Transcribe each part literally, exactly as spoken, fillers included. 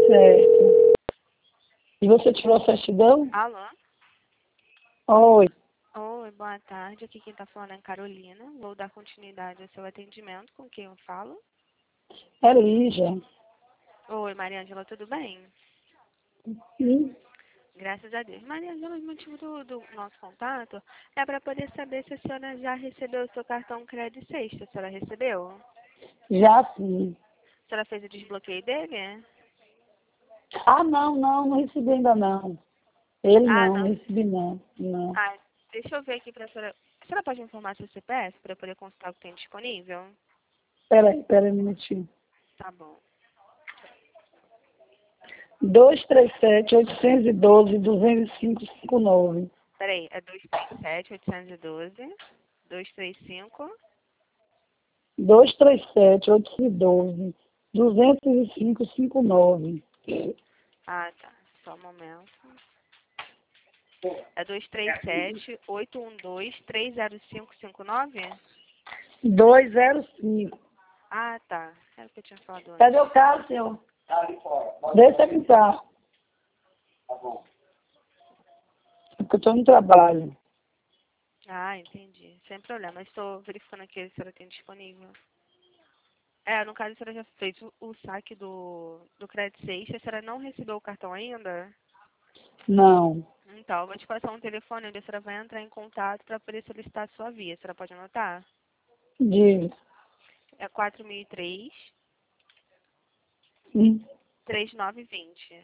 Certo. E você tirou a certidão? Alô? Oi. Oi, boa tarde. Aqui quem está falando é Carolina. Vou dar continuidade ao seu atendimento. Com quem eu falo? É Lígia. Oi, Mariângela, tudo bem? Sim. Graças a Deus. Mariângela, o motivo do, do nosso contato é para poder saber se a senhora já recebeu o seu cartão Crédito Sexta. A senhora recebeu? Já sim. A senhora fez o desbloqueio dele? Ah, não, não, não recebi ainda não. Ele Ah, não, não não. recebi não. Não. Ah, deixa eu ver aqui para a senhora. A senhora pode informar seu C P F para eu poder consultar o que tem disponível? Peraí, peraí um minutinho. Tá bom. dois três sete, oito um dois, dois cinco cinco nove. Peraí, é dois três sete, oito um dois, dois três cinco. dois três sete, oito um dois, dois cinco cinco nove. Ah, tá. Só um momento. É dois três sete, oito um dois, três zero cinco cinco nove? dois zero cinco. Ah, tá. Era o que eu tinha falado antes. Cadê o carro, senhor? Deixa aqui tá. É porque eu estou no trabalho. Ah, entendi. Sem problema. Estou verificando aqui se a senhora tem disponível. É, no caso, a senhora já fez o, o saque do, do Crédito Sexta. A senhora não recebeu o cartão ainda? Não. Então, eu vou te passar um telefone onde a senhora vai entrar em contato para poder solicitar a sua via. A senhora pode anotar? Diga. É quatro mil e três, Sim. três nove dois zero.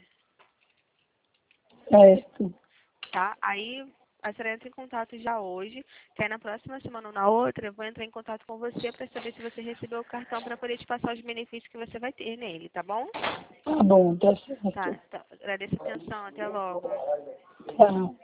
Certo. Tá? Aí a senhora entra em contato já hoje, que aí na próxima semana ou na outra eu vou entrar em contato com você para saber se você recebeu o cartão para poder te passar os benefícios que você vai ter nele, tá bom? Tá bom, tá Tá, certo. tá. Agradeço a atenção, até logo. Tá.